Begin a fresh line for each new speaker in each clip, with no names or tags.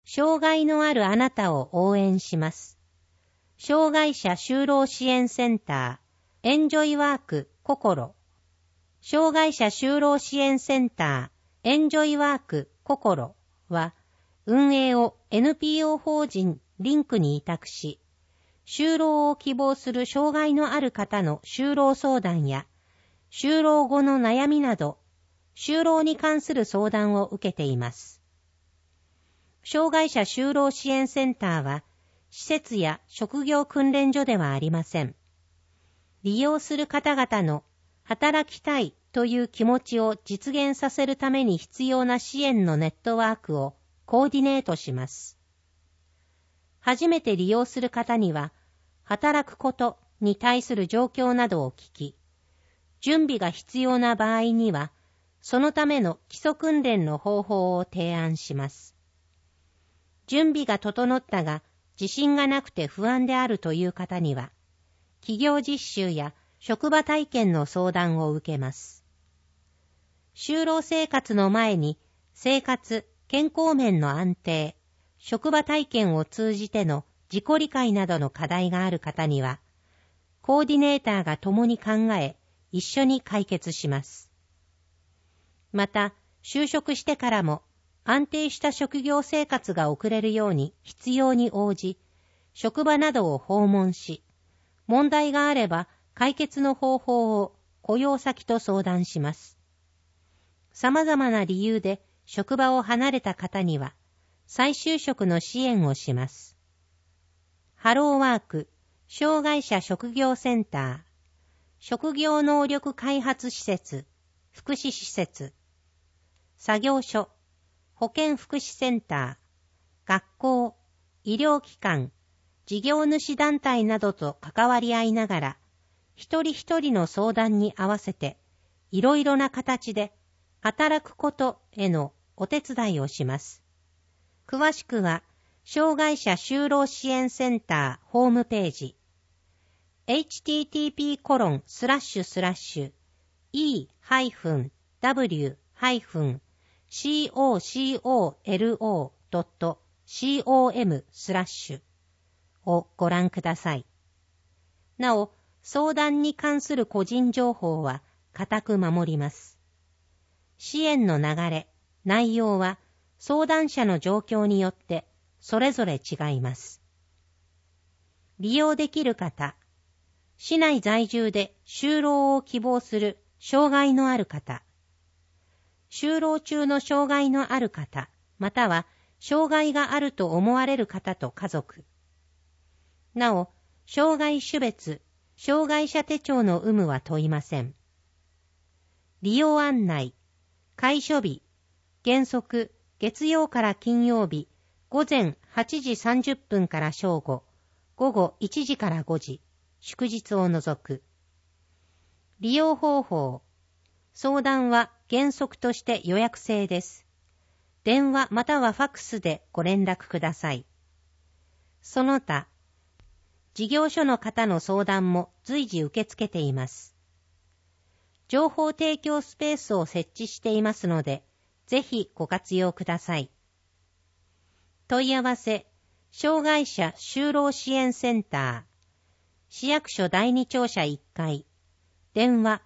障害のあるあなたを応援します。障害者就労支援センター、エンジョイワーク心。障害者就労支援センター、エンジョイワーク心は、運営を NPO 法人リンクに委託し、就労を希望する障害のある方の就労相談や、就労後の悩みなど、就労に関する相談を受けています。障害者就労支援センターは、施設や職業訓練所ではありません。利用する方々の働きたいという気持ちを実現させるために必要な支援のネットワークをコーディネートします。初めて利用する方には、働くことに対する状況などを聞き、準備が必要な場合には、そのための基礎訓練の方法を提案します。準備が整ったが、自信がなくて不安であるという方には、企業実習や職場体験の相談を受けます。就労生活の前に、生活、健康面の安定、職場体験を通じての自己理解などの課題がある方には、コーディネーターが共に考え、一緒に解決します。また、就職してからも安定した職業生活が送れるように必要に応じ、職場などを訪問し、問題があれば解決の方法を雇用先と相談します。様々な理由で職場を離れた方には、再就職の支援をします。ハローワーク、障害者職業センター、職業能力開発施設、福祉施設、作業所、保健福祉センター、学校、医療機関、事業主団体などと関わり合いながら、一人一人の相談に合わせて、いろいろな形で働くことへのお手伝いをします。詳しくは、障害者就労支援センターホームページ、e-e--w-co-colo.com/ をご覧ください。なお、相談に関する個人情報は固く守ります。支援の流れ、内容は相談者の状況によってそれぞれ違います。利用できる方、市内在住で就労を希望する障害のある方、就労中の障害のある方、または障害があると思われる方と家族。なお、障害種別、障害者手帳の有無は問いません。利用案内、開所日、原則、月曜から金曜日、午前8時30分から正午、午後1時から5時、祝日を除く。利用方法、相談は原則として予約制です。電話またはファクスでご連絡ください。その他、事業所の方の相談も随時受け付けています。情報提供スペースを設置していますので、ぜひご活用ください。問い合わせ、障害者就労支援センター、市役所第二庁舎1階、電話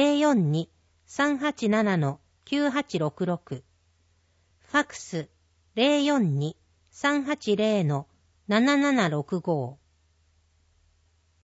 042-387-9866、ファクス 042-380-7765